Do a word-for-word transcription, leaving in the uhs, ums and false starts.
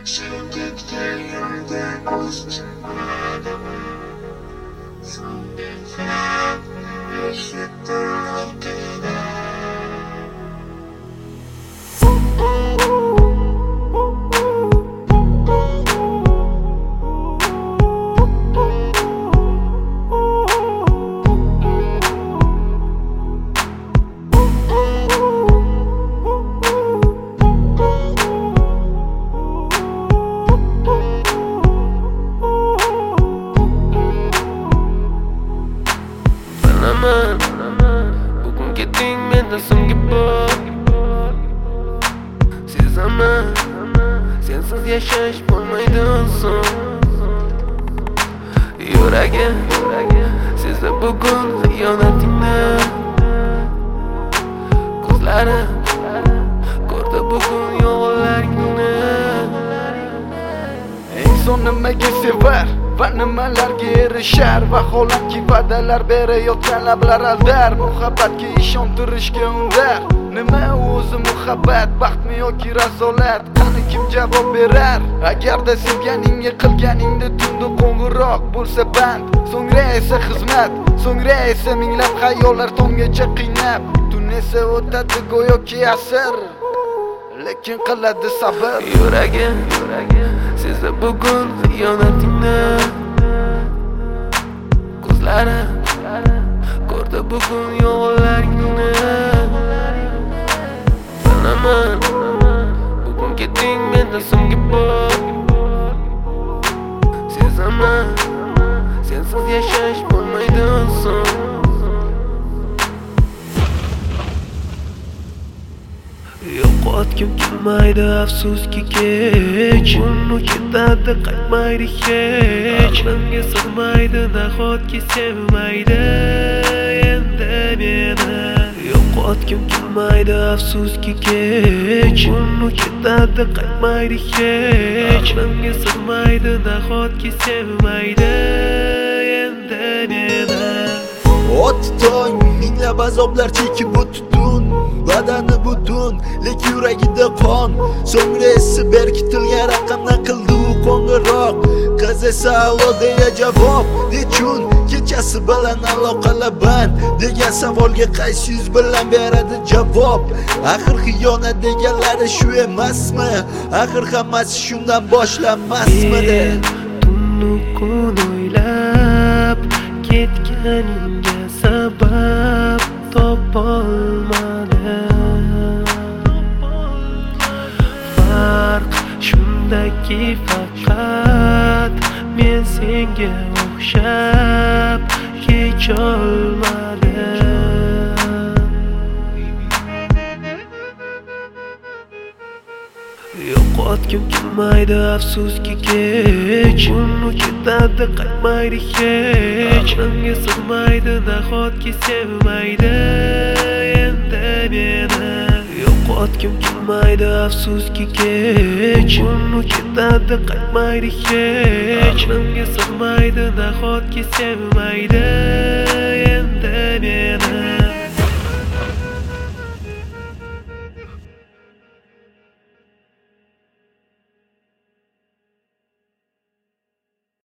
Bugun keting mendan so'nggi bor. Sezaman, sensiz yashash bo'lmaydi oson. Yuragim sezdi bugun xiyonatingni. Ko'zlarim ko'rdi bugun yolg'onlaringni. Inson nimaga sevar va nimalarga erishar? Vaholanki va'dalar berayotgan lablar aldar. Muhabbatga ishontirishga undar. Nima o'zi muhabbat, baxtmi yoki razolat? Qani kim javob berar? Agarda sevganingga qilganingda tunda qo'ng'iroq bo'lsa band, so'ngra esa xizmat, so'ngra esa minglab xayollar tomgacha qiynab. Tun esa o'tadi go'yoki asr, lekin qiladi sabr. Yuragim sezdi bugun xiyonatingni. Ko'zlarim ko'rdi bugun yolg'onlaringni. Bilaman, bugun keting mendan so'nggi bor. Sezaman, sensiz yashash bo'lmaydi oson. Yo'qotgim kelmaydi afsuski kech. Uni ketadi qaytmaydi hech. Menga sig'maydi nahotki sevmaydi endi meni. Yo'qotgim kelmaydi afsuski kech. Uni ketadi qaytmaydi hech. Menga sig'maydi nahotki sevmaydi endi meni. O'tdi tong minglab azoblar chekib o'tdun. Badani butun, lek yuragida qon. So'ngra esi berkitilgan raqamdan qildi u qo'ng'iroq. Qiz esa allo deya javob. Nechun kechasi bilan aloqalar band degan savolga qaysi yuz bilan beradi javob? Axir xiyonat deganlari shu emasmi? Axir hammasi shundan boshlanmasmidi? Tunni kun o'ylab ketganingga sabab topolmadim. Farq shundaki faqat men senga o'xshab kecholmadim. Yo'qotgim kelmaydi afsuski kech. Uni ketadi qaytmaydi hech. Menga sig'maydi nahotki sevmaydi endi meni. Yo'qotgim kelmaydi afsuski kech. Uni ketadi qaytmaydi hech. Menga sig'maydi nahotki sevmaydi